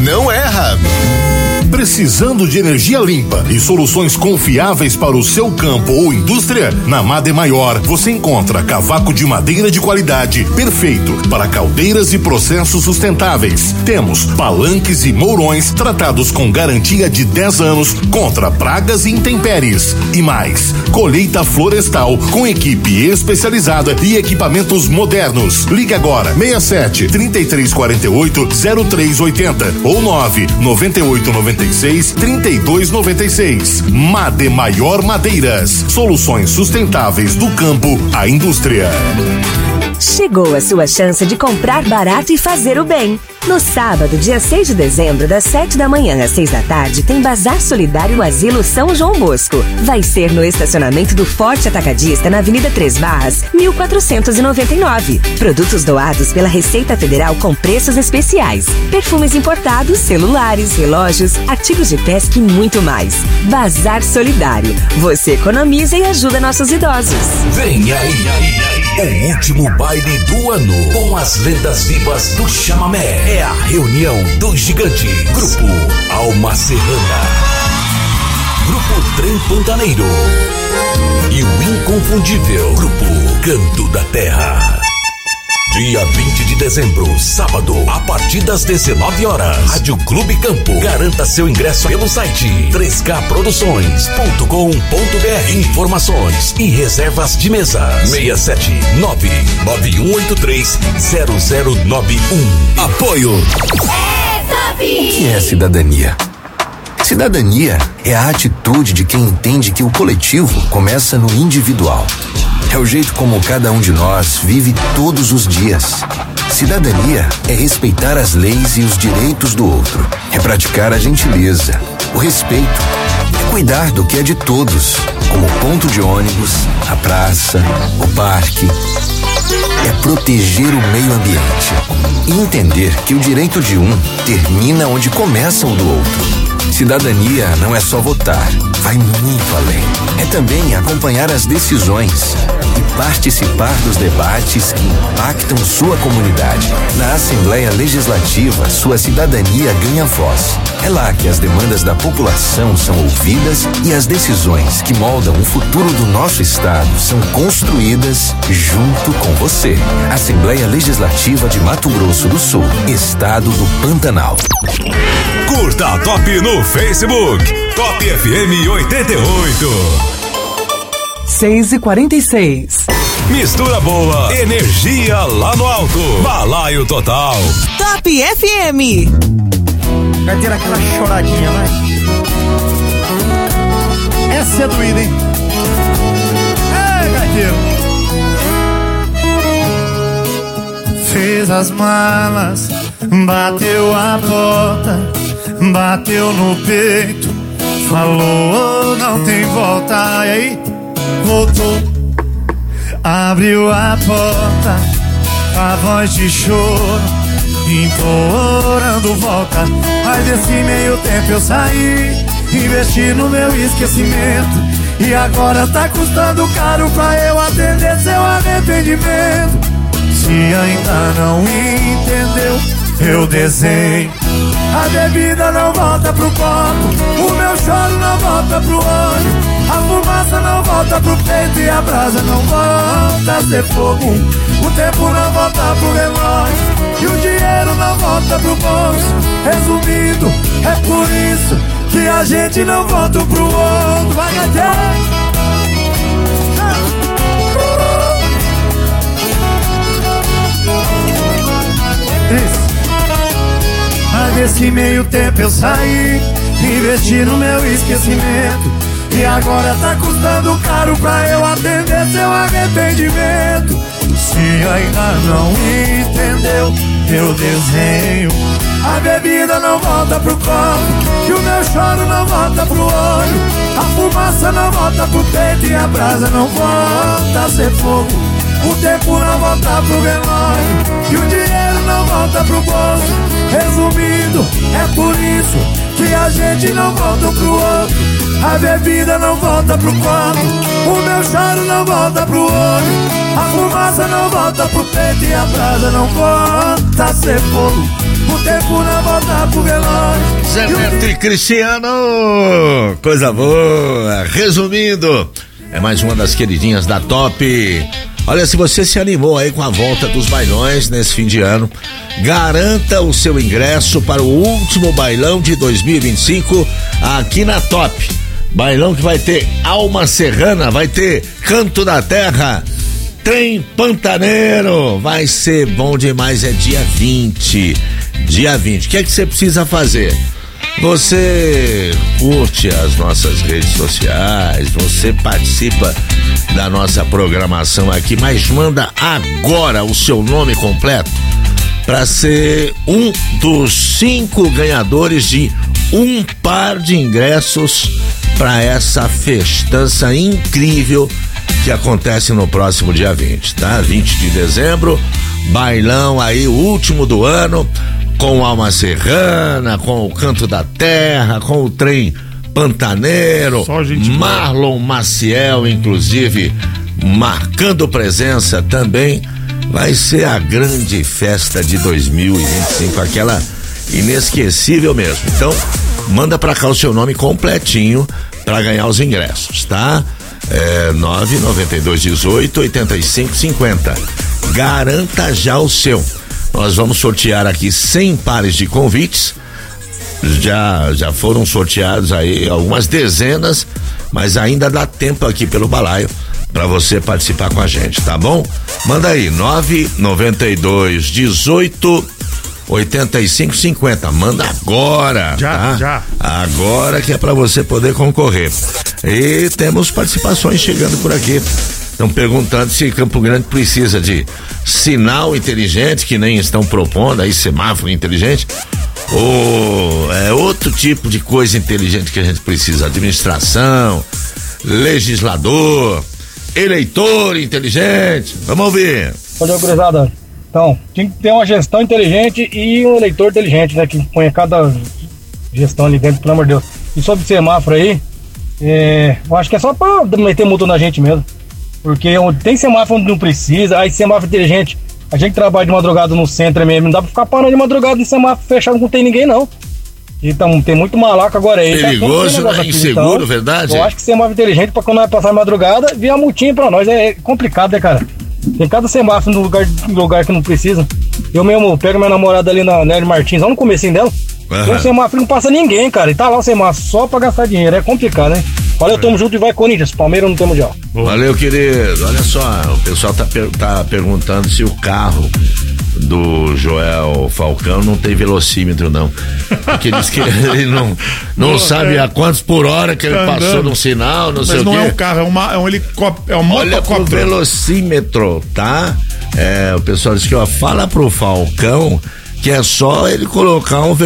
não erra. Precisando de energia limpa e soluções confiáveis para o seu campo ou indústria? Na Made Maior você encontra cavaco de madeira de qualidade, perfeito para caldeiras e processos sustentáveis. Temos palanques e mourões tratados com garantia de 10 anos contra pragas e intempéries. E mais, colheita florestal com equipe especializada e equipamentos modernos. Ligue agora 67 3348 0380 ou 99896 3296. Made Maior Madeiras, soluções sustentáveis do campo à indústria. Chegou a sua chance de comprar barato e fazer o bem. No sábado, dia 6 de dezembro, das 7 da manhã às 6 da tarde, tem Bazar Solidário no Asilo São João Bosco. Vai ser no estacionamento do Forte Atacadista, na Avenida 3 Barras, 1499. Produtos doados pela Receita Federal com preços especiais. Perfumes importados, celulares, relógios, artigos de pesca e muito mais. Bazar Solidário. Você economiza e ajuda nossos idosos. Vem aí. O último baile do ano com as lendas vivas do chamamé. É a reunião dos gigantes. Grupo Alma Serrana, Grupo Trem Pantaneiro e o inconfundível Grupo Canto da Terra. Dia 20 de dezembro, sábado, a partir das 19 horas. Rádio Clube Campo. Garanta seu ingresso pelo site 3kproduções.com.br. Informações e reservas de mesas 67991830091. Apoio. O que é cidadania? Cidadania é a atitude de quem entende que o coletivo começa no individual. É o jeito como cada um de nós vive todos os dias. Cidadania é respeitar as leis e os direitos do outro. É praticar a gentileza, o respeito. É cuidar do que é de todos, como o ponto de ônibus, a praça, o parque. É proteger o meio ambiente e entender que o direito de um termina onde começa o do outro. Cidadania não é só votar, vai muito além. É também acompanhar as decisões e participar dos debates que impactam sua comunidade. Na Assembleia Legislativa, sua cidadania ganha voz. É lá que as demandas da população são ouvidas e as decisões que moldam o futuro do nosso estado são construídas junto com você. Assembleia Legislativa de Mato Grosso do Sul, Estado do Pantanal. Curta a Top no Facebook. Top FM 88. 6h46. Mistura boa, energia lá no alto. Balaio total. Top FM. Vai ter aquela choradinha, vai. Essa é doída, hein? Ei, gaiteiro. Fez as malas, bateu a porta, bateu no peito, falou não tem volta. E aí, voltou, abriu a porta, a voz de choro, implorando volta. Mas esse meio tempo eu saí, investi no meu esquecimento, e agora tá custando caro pra eu atender seu arrependimento. Se ainda não entendeu, eu desenho. A bebida não volta pro copo, o meu choro não volta pro olho, a fumaça não volta pro peito e a brasa não volta a ser fogo. O tempo não volta pro relógio e o dinheiro não volta pro bolso. Resumindo, é por isso que a gente não volta pro outro. Vai, gatinho! Mas nesse meio tempo eu saí, investi no meu esquecimento, e agora tá custando caro pra eu atender seu arrependimento. Se ainda não entendeu, eu desenho. A bebida não volta pro copo, e o meu choro não volta pro olho, a fumaça não volta pro peito e a brasa não volta a ser fogo. O tempo não volta pro relógio e o dinheiro não volta pro bolso. Resumindo, é por isso que a gente não volta pro outro. A bebida não volta pro copo, o meu choro não volta pro olho, a fumaça não volta pro peito e a brasa não volta a ser fogo. O tempo não volta pro relógio Zé Neto e Cristiano, coisa boa. Resumindo, é mais uma das queridinhas da Top. Olha, se você se animou aí com a volta dos bailões nesse fim de ano, garanta o seu ingresso para o último bailão de 2025 aqui na Top. Bailão que vai ter Alma Serrana, vai ter Canto da Terra, Trem Pantaneiro, vai ser bom demais, é dia 20. Dia 20, o que é que você precisa fazer? Você curte as nossas redes sociais, você participa da nossa programação aqui, mas manda agora o seu nome completo para ser um dos 5 ganhadores de um par de ingressos para essa festança incrível que acontece no próximo dia 20, tá? 20 de dezembro, bailão aí, o último do ano, com Alma Serrana, com o Canto da Terra, com o Trem Pantaneiro, Marlon Maciel, inclusive, marcando presença também. Vai ser a grande festa de 2025, aquela inesquecível mesmo. Então, manda pra cá o seu nome completinho pra ganhar os ingressos, tá? 99218-8550. Garanta já o seu. Nós vamos sortear aqui 100 pares de convites. Já foram sorteados aí algumas dezenas, mas ainda dá tempo aqui pelo balaio para você participar com a gente, tá bom? Manda aí 99218-8550. Manda agora, já. Agora que é para você poder concorrer. E temos participações chegando por aqui. Estão perguntando se Campo Grande precisa de sinal inteligente, que nem estão propondo aí, semáforo inteligente, ou é outro tipo de coisa inteligente que a gente precisa. Administração, legislador, eleitor inteligente. Vamos ouvir. Olha, gurizada, então, tinha que ter uma gestão inteligente e um eleitor inteligente, né, que põe cada gestão ali dentro, pelo amor de Deus. E sobre semáforo aí, eu acho que é só pra meter multa na gente mesmo. Porque tem semáforo onde não precisa, aí semáforo inteligente. A gente trabalha de madrugada no centro mesmo, não dá pra ficar parando de madrugada em semáforo fechado, não tem ninguém não. Então tem muito malaco agora aí. Perigoso, tá inseguro, então, verdade? Eu acho que semáforo inteligente, pra quando nós passar a madrugada, vir a multinha pra nós, é complicado, né, cara? Tem cada semáforo no lugar que não precisa. Eu mesmo pego minha namorada ali na Nélia Martins, lá no comecinho dela. Tem um semáforo não passa ninguém, cara, e tá lá o semáforo só pra gastar dinheiro, é complicado, né? Olha, tamo junto e vai Corinthians, Palmeiras não tem mundial. Valeu, querido. Olha só, o pessoal tá perguntando se o carro do Joel Falcão não tem velocímetro, não. Porque diz que ele não sabe a quantos por hora que ele passou no sinal, não sei o quê. Mas não é um carro, é um helicóptero, é um motocóptero. Olha pro velocímetro, tá? O pessoal diz que, fala pro Falcão que é só ele colocar um